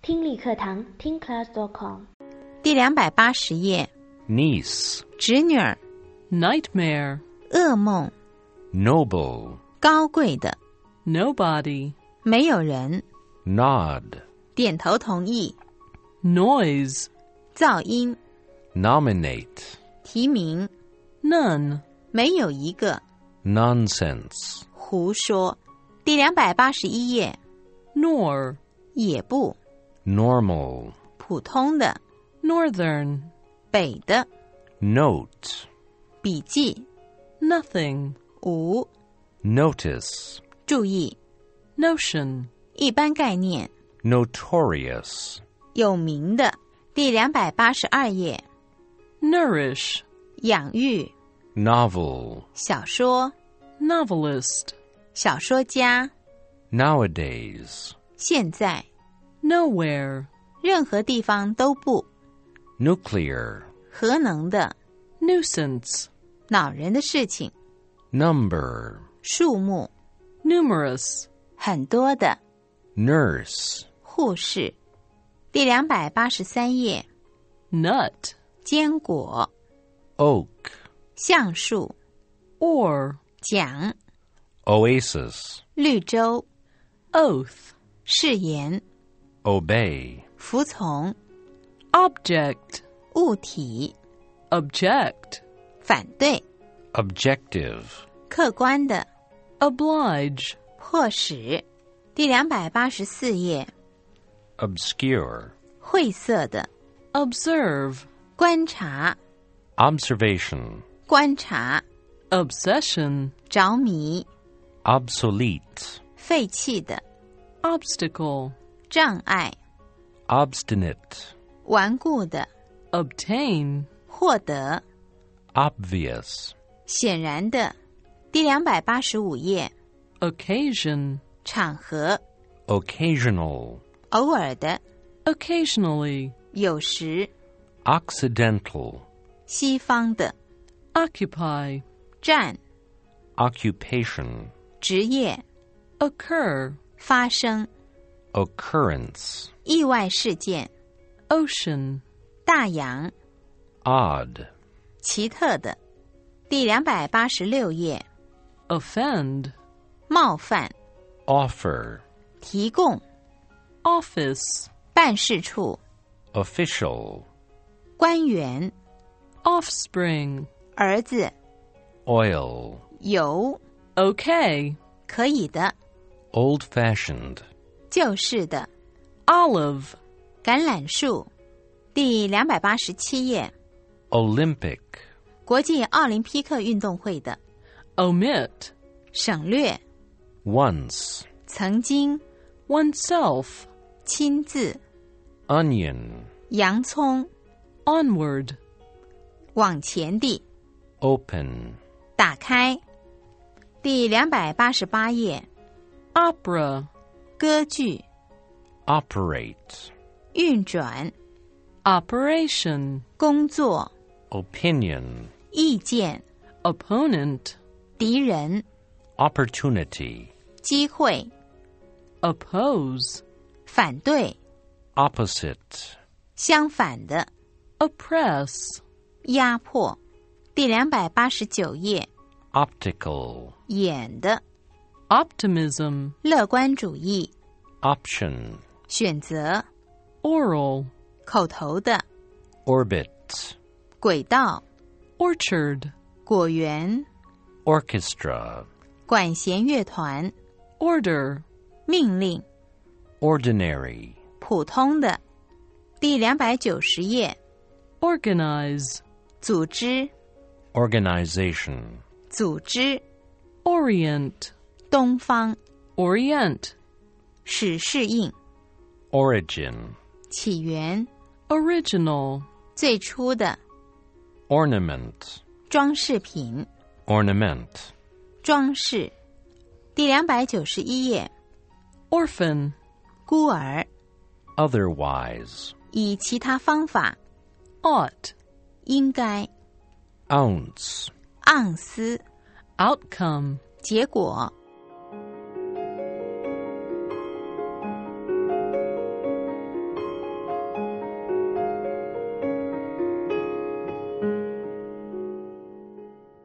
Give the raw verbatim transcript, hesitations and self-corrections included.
听力课堂听 class dot com 第两百八十页 niece, 侄女儿 nightmare, 噩梦 noble, 高贵的 nobody, 没有人 nod, 点头同意 noise, 噪音 nominate, 提名 none, 没有一个 nonsense, 胡说第两百八十一页 nor, 也不 normal, 普通的 northern, 北的 note, 笔记 nothing, 无 notice, 注意 notion, 一般概念 notorious, 有名的第两百八十二页 nourish, 养育 novel, 小说 novelist, 小说家 nowadays, 现在 nowhere, 任何地方都不 nuclear, 核能的 nuisance, 恼人的事情 number, 数目 numerous, 很多的 nurse, 护士第两百八十三页 nut, 坚果 oak, 橡树 or, 奖 oasis, 绿洲 oath, 誓言 obey, 服从 object, 物体 object, 反对 objective, 客观的 oblige, 迫使第两百八十四页 obscure, 晦涩的 observe, 观察 observation, 观察 obsession, 着迷 obsolete, 废弃的 obstacle, 障碍 obstinate, 顽固的 obtain, 获得 obvious, 显然的第两百八十五页 occasion, 场合 occasional, 偶尔的 occasionally, 有时 occidental, 西方的 occupy, 占 occupation, 职业 occur, 发生 occurrence, 意外事件 ocean, 大洋 odd, 奇特的第两百八十六页 offend, 冒犯 offer, 提供 office, 办事处 official, 官员 offspring, 儿子 oil, 油 okay, 可以的 old-fashioned, 就是的 olive, 橄榄树第两百八十七页 Olympic, 国际奥林匹克运动会的 omit, 省略 once, 曾经 oneself, 亲自 onion, 洋葱 onward, 往前地 open, 打开第两百八十八页 opera, 歌剧 operate, 运转 operation, 工作 opinion, 意见 opponent, 敌人 opportunity, 机会 oppose, 反对 opposite, 相反的 oppress, 压迫第两百八十九页 optical, 演的 optimism, 乐观主义 option, 选择 oral, 口头的 orbit, 轨道 orchard, 果园 orchestra, 管弦乐团 order, 命令 ordinary, 普通的第两百九十页 organize, 组织 organization, 组织 orient, 东方 orient, 使适应 origin, 起源 original, 最初的 ornament, 装饰品 ornament, 装饰第两百九十一页 orphan, 孤儿 otherwise, 以其他方法 ought, 应该 ounce, 盎司 outcome, 结果